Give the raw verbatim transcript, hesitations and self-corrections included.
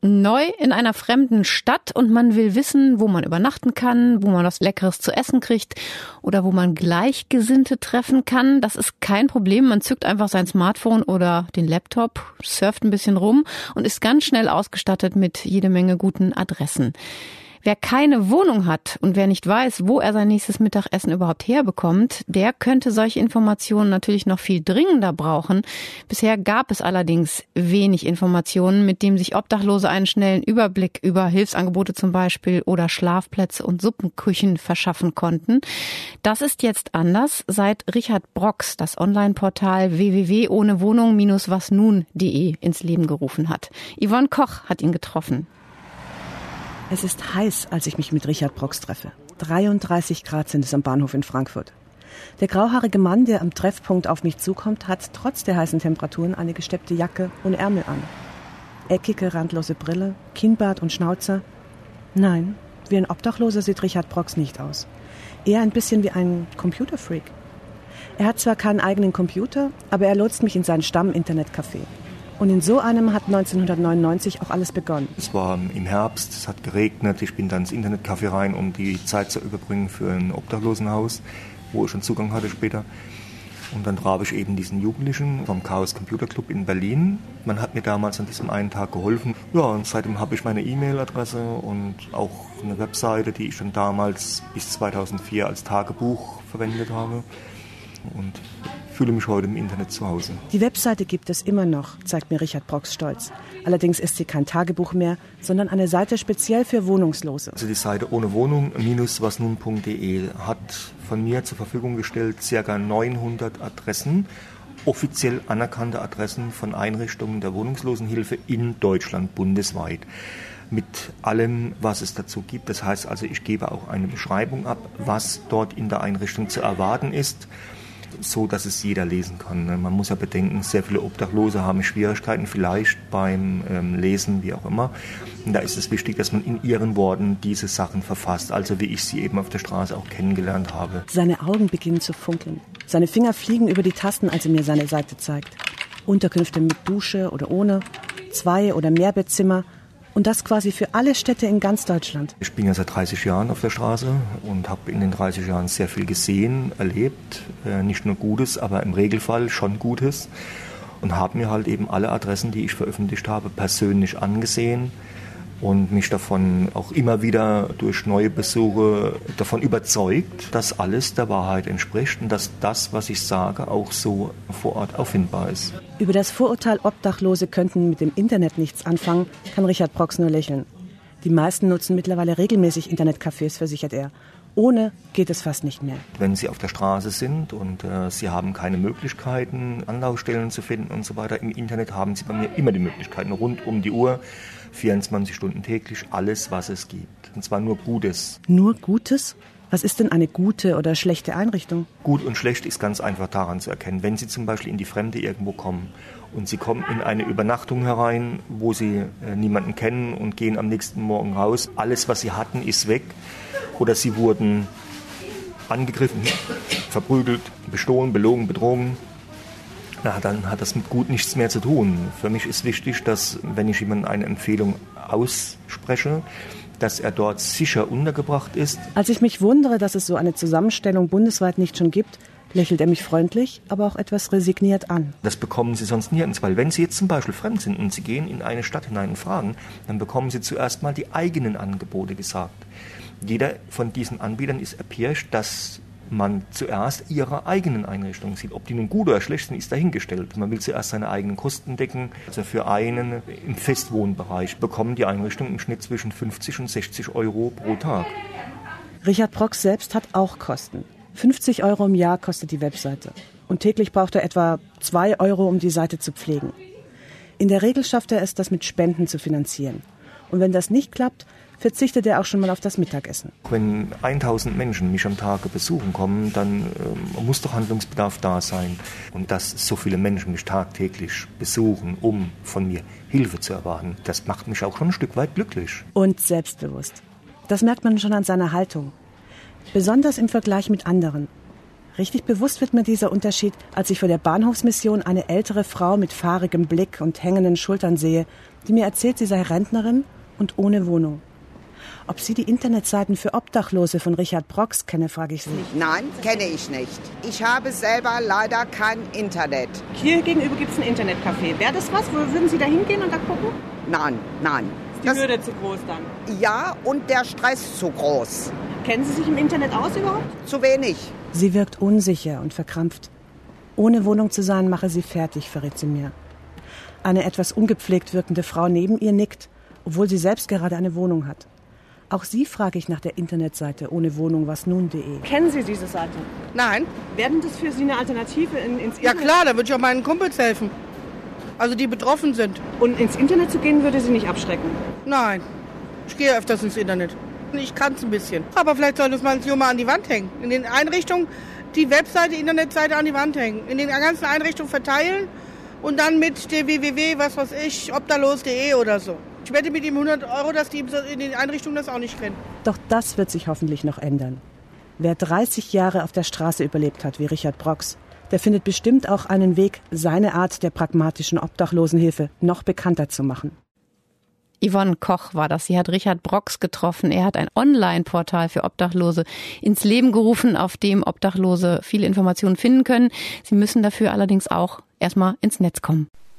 Neu in einer fremden Stadt und man will wissen, wo man übernachten kann, wo man was Leckeres zu essen kriegt oder wo man Gleichgesinnte treffen kann. Das ist kein Problem. Man zückt einfach sein Smartphone oder den Laptop, surft ein bisschen rum und ist ganz schnell ausgestattet mit jede Menge guten Adressen. Wer keine Wohnung hat und wer nicht weiß, wo er sein nächstes Mittagessen überhaupt herbekommt, der könnte solche Informationen natürlich noch viel dringender brauchen. Bisher gab es allerdings wenig Informationen, mit denen sich Obdachlose einen schnellen Überblick über Hilfsangebote zum Beispiel oder Schlafplätze und Suppenküchen verschaffen konnten. Das ist jetzt anders, seit Richard Brox das Online-Portal w w w punkt ohne wohnung Bindestrich was nun punkt de ins Leben gerufen hat. Yvonne Koch hat ihn getroffen. Es ist heiß, als ich mich mit Richard Brox treffe. dreiunddreißig Grad sind es am Bahnhof in Frankfurt. Der grauhaarige Mann, der am Treffpunkt auf mich zukommt, hat trotz der heißen Temperaturen eine gesteppte Jacke und Ärmel an. Eckige, randlose Brille, Kinnbart und Schnauzer. Nein, wie ein Obdachloser sieht Richard Brox nicht aus. Eher ein bisschen wie ein Computerfreak. Er hat zwar keinen eigenen Computer, aber er lotst mich in sein Stamm-Internetcafé. Und in so einem hat neunzehnhundertneunundneunzig auch alles begonnen. Es war im Herbst, es hat geregnet. Ich bin dann ins Internetcafé rein, um die Zeit zu überbringen für ein Obdachlosenhaus, wo ich schon Zugang hatte später. Und dann traf ich eben diesen Jugendlichen vom Chaos Computer Club in Berlin. Man hat mir damals an diesem einen Tag geholfen. Ja, und seitdem habe ich meine E-Mail-Adresse und auch eine Webseite, die ich schon damals bis zweitausendvier als Tagebuch verwendet habe. Und fühle mich heute im Internet zu Hause. Die Webseite gibt es immer noch, zeigt mir Richard Brox stolz. Allerdings ist sie kein Tagebuch mehr, sondern eine Seite speziell für Wohnungslose. Also die Seite ohne wohnung Bindestrich was nun punkt de hat von mir zur Verfügung gestellt ca. neunhundert Adressen, offiziell anerkannte Adressen von Einrichtungen der Wohnungslosenhilfe in Deutschland bundesweit. Mit allem, was es dazu gibt. Das heißt also, ich gebe auch eine Beschreibung ab, was dort in der Einrichtung zu erwarten ist, so dass es jeder lesen kann. Man muss ja bedenken, sehr viele Obdachlose haben Schwierigkeiten vielleicht beim ähm, Lesen, wie auch immer. Und da ist es wichtig, dass man in ihren Worten diese Sachen verfasst, also wie ich sie eben auf der Straße auch kennengelernt habe. Seine Augen beginnen zu funkeln. Seine Finger fliegen über die Tasten, als er mir seine Seite zeigt. Unterkünfte mit Dusche oder ohne, Zwei- oder Mehrbettzimmer. Und das quasi für alle Städte in ganz Deutschland. Ich bin ja seit dreißig Jahren auf der Straße und habe in den dreißig Jahren sehr viel gesehen, erlebt. Äh, nicht nur Gutes, aber im Regelfall schon Gutes. Und habe mir halt eben alle Adressen, die ich veröffentlicht habe, persönlich angesehen. Und mich davon auch immer wieder durch neue Besuche davon überzeugt, dass alles der Wahrheit entspricht und dass das, was ich sage, auch so vor Ort auffindbar ist. Über das Vorurteil, Obdachlose könnten mit dem Internet nichts anfangen, kann Richard Brox nur lächeln. Die meisten nutzen mittlerweile regelmäßig Internetcafés, versichert er. Ohne geht es fast nicht mehr. Wenn Sie auf der Straße sind und äh, Sie haben keine Möglichkeiten, Anlaufstellen zu finden und so weiter, im Internet haben Sie bei mir immer die Möglichkeiten, rund um die Uhr, vierundzwanzig Stunden täglich, alles, was es gibt. Und zwar nur Gutes. Nur Gutes? Was ist denn eine gute oder schlechte Einrichtung? Gut und schlecht ist ganz einfach daran zu erkennen. Wenn Sie zum Beispiel in die Fremde irgendwo kommen und Sie kommen in eine Übernachtung herein, wo Sie äh, niemanden kennen und gehen am nächsten Morgen raus, alles, was Sie hatten, ist weg. Oder Sie wurden angegriffen, verprügelt, bestohlen, belogen, betrogen. Na, dann hat das mit gut nichts mehr zu tun. Für mich ist wichtig, dass, wenn ich jemandem eine Empfehlung ausspreche, dass er dort sicher untergebracht ist. Als ich mich wundere, dass es so eine Zusammenstellung bundesweit nicht schon gibt, lächelt er mich freundlich, aber auch etwas resigniert an. Das bekommen Sie sonst nirgends, weil wenn Sie jetzt zum Beispiel fremd sind und Sie gehen in eine Stadt hinein und fragen, dann bekommen Sie zuerst mal die eigenen Angebote gesagt. Jeder von diesen Anbietern ist erpirscht, dass man zuerst ihre eigenen Einrichtungen sieht. Ob die nun gut oder schlecht sind, ist dahingestellt. Man will zuerst seine eigenen Kosten decken. Also für einen im Festwohnbereich bekommen die Einrichtungen im Schnitt zwischen fünfzig und sechzig Euro pro Tag. Richard Brox selbst hat auch Kosten. fünfzig Euro im Jahr kostet die Webseite. Und täglich braucht er etwa zwei Euro, um die Seite zu pflegen. In der Regel schafft er es, das mit Spenden zu finanzieren. Und wenn das nicht klappt, verzichtet er auch schon mal auf das Mittagessen. Wenn tausend Menschen mich am Tag besuchen kommen, dann äh, muss doch Handlungsbedarf da sein. Und dass so viele Menschen mich tagtäglich besuchen, um von mir Hilfe zu erwarten, das macht mich auch schon ein Stück weit glücklich. Und selbstbewusst. Das merkt man schon an seiner Haltung. Besonders im Vergleich mit anderen. Richtig bewusst wird mir dieser Unterschied, als ich vor der Bahnhofsmission eine ältere Frau mit fahrigem Blick und hängenden Schultern sehe, die mir erzählt, sie sei Rentnerin und ohne Wohnung. Ob sie die Internetseiten für Obdachlose von Richard Brox kenne, frage ich sie. Nein, kenne ich nicht. Ich habe selber leider kein Internet. Hier gegenüber gibt es ein Internetcafé. Wäre das was? Wo würden Sie da hingehen und da gucken? Nein, nein. Ist die das, Hürde zu groß dann? Ja, und der Stress zu groß. Kennen Sie sich im Internet aus überhaupt? Zu wenig. Sie wirkt unsicher und verkrampft. Ohne Wohnung zu sein, mache sie fertig, verrät sie mir. Eine etwas ungepflegt wirkende Frau neben ihr nickt, obwohl sie selbst gerade eine Wohnung hat. Auch sie frage ich nach der Internetseite ohne Wohnung was nun punkt de. Kennen Sie diese Seite? Nein. Werden das für Sie eine Alternative in, ins Ja Internet? klar, da würde ich auch meinen Kumpels helfen. Also die betroffen sind. Und ins Internet zu gehen, würde Sie nicht abschrecken? Nein. Ich gehe öfters ins Internet. Ich kann es ein bisschen. Aber vielleicht sollte man es hier mal an die Wand hängen. In den Einrichtungen die Webseite, Internetseite an die Wand hängen. In den ganzen Einrichtungen verteilen und dann mit der www, was weiß ich, obdachlos punkt de oder so. Ich wette mit ihm hundert Euro, dass die in den Einrichtungen das auch nicht kennen. Doch das wird sich hoffentlich noch ändern. Wer dreißig Jahre auf der Straße überlebt hat, wie Richard Brox, der findet bestimmt auch einen Weg, seine Art der pragmatischen Obdachlosenhilfe noch bekannter zu machen. Yvonne Koch war das. Sie hat Richard Brox getroffen. Er hat ein Online-Portal für Obdachlose ins Leben gerufen, auf dem Obdachlose viele Informationen finden können. Sie müssen dafür allerdings auch erstmal ins Netz kommen.